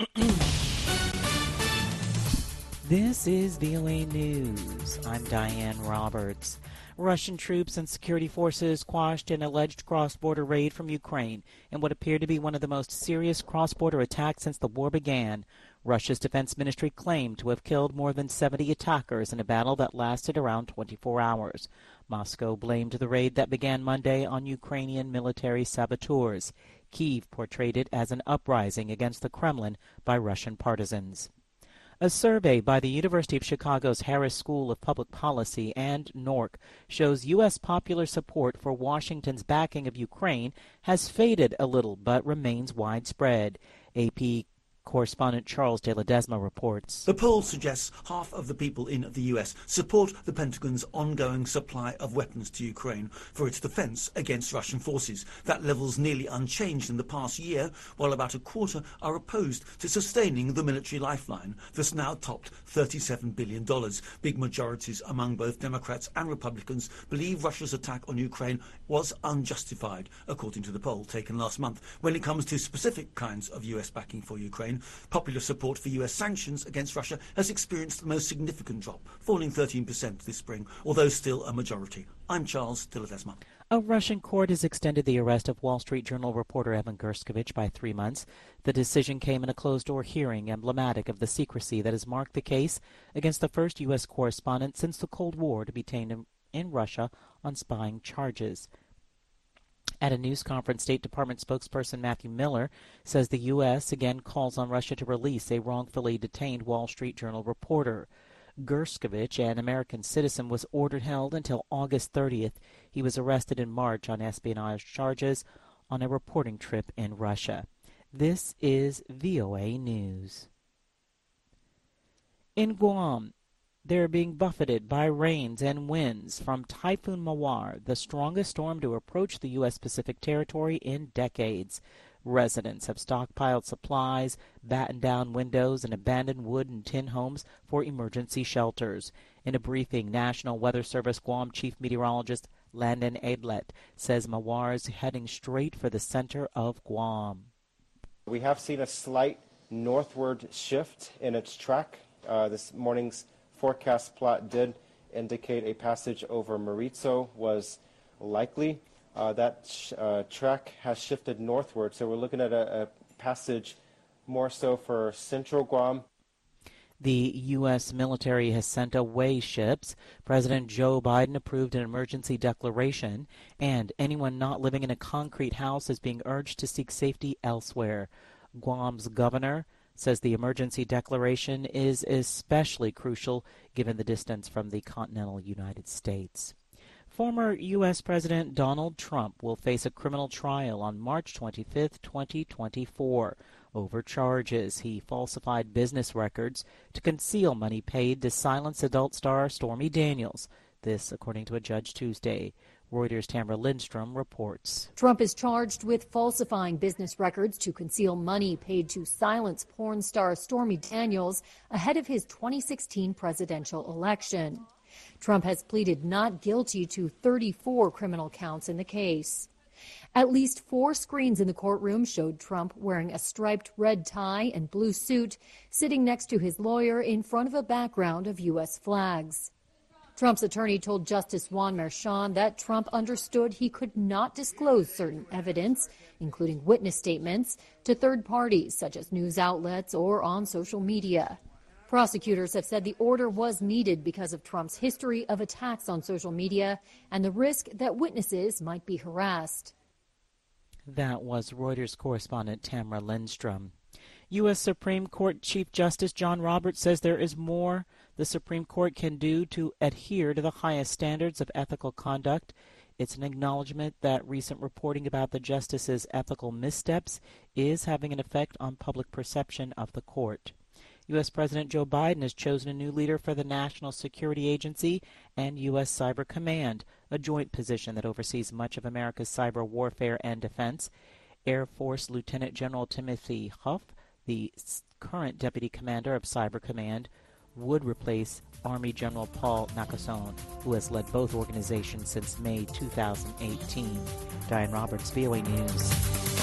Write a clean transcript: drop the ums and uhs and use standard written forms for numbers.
This is VOA News. I'm Diane Roberts. Russian troops and security forces quashed an alleged cross-border raid from Ukraine in what appeared to be one of the most serious cross-border attacks since the war began. Russia's defense ministry claimed to have killed more than 70 attackers in a battle that lasted around 24 hours. Moscow blamed the raid that began Monday on Ukrainian military saboteurs. Kyiv portrayed it as an uprising against the Kremlin by Russian partisans. A survey by the University of Chicago's Harris School of Public Policy and NORC shows U.S. popular support for Washington's backing of Ukraine has faded a little but remains widespread. AP correspondent Charles de Ledesma reports. The poll suggests half of the people in the US support the Pentagon's ongoing supply of weapons to Ukraine for its defense against Russian forces. That level's nearly unchanged in the past year, while about a quarter are opposed to sustaining the military lifeline that's now topped $37 billion. Big majorities among both Democrats and Republicans believe Russia's attack on Ukraine was unjustified, according to the poll taken last month. When it comes to specific kinds of US backing for Ukraine, popular support for US sanctions against Russia has experienced the most significant drop, falling 13% this spring, although still a majority. I'm Charles de Ledesma. A Russian court has extended the arrest of Wall Street Journal reporter Evan Gershkovich by 3 months. The decision came in a closed-door hearing emblematic of the secrecy that has marked the case against the first U.S. correspondent since the Cold War to be detained in Russia on spying charges. At a news conference, State Department spokesperson Matthew Miller says the U.S. again calls on Russia to release a wrongfully detained Wall Street Journal reporter. Gershkovich, an American citizen, was ordered held until August 30th. He was arrested in March on espionage charges on a reporting trip in Russia. This is VOA News. In Guam, they're being buffeted by rains and winds from Typhoon Mawar, the strongest storm to approach the U.S. Pacific territory in decades. Residents have stockpiled supplies, battened down windows, and abandoned wood and tin homes for emergency shelters. In a briefing, National Weather Service Guam Chief Meteorologist Landon Aidlet says Mawar is heading straight for the center of Guam. We have seen a slight northward shift in its track. This morning's forecast plot did indicate a passage over Maritzo was likely. That track has shifted northward, so we're looking at a passage more so for central Guam. The U.S. military has sent away ships. President Joe Biden approved an emergency declaration, and anyone not living in a concrete house is being urged to seek safety elsewhere. Guam's governor says the emergency declaration is especially crucial given the distance from the continental United States. Former U.S. President Donald Trump will face a criminal trial on March 25, 2024, over charges he falsified business records to conceal money paid to silence adult star Stormy Daniels. This, according to a judge Tuesday. Reuters' Tamara Lindstrom reports. Trump is charged with falsifying business records to conceal money paid to silence porn star Stormy Daniels ahead of his 2016 presidential election. Trump has pleaded not guilty to 34 criminal counts in the case. At least 4 screens in the courtroom showed Trump wearing a striped red tie and blue suit, sitting next to his lawyer in front of a background of U.S. flags. Trump's attorney told Justice Juan Merchan that Trump understood he could not disclose certain evidence, including witness statements, to third parties such as news outlets or on social media. Prosecutors have said the order was needed because of Trump's history of attacks on social media and the risk that witnesses might be harassed. That was Reuters correspondent Tamara Lindstrom. U.S. Supreme Court Chief Justice John Roberts says there is more the Supreme Court can do to adhere to the highest standards of ethical conduct. It's an acknowledgement that recent reporting about the justice's ethical missteps is having an effect on public perception of the court. U.S. President Joe Biden has chosen a new leader for the National Security Agency and U.S. Cyber Command, a joint position that oversees much of America's cyber warfare and defense. Air Force Lieutenant General Timothy Huff, the current deputy commander of Cyber Command, would replace Army General Paul Nakasone, who has led both organizations since May 2018. Diane Roberts, VOA News.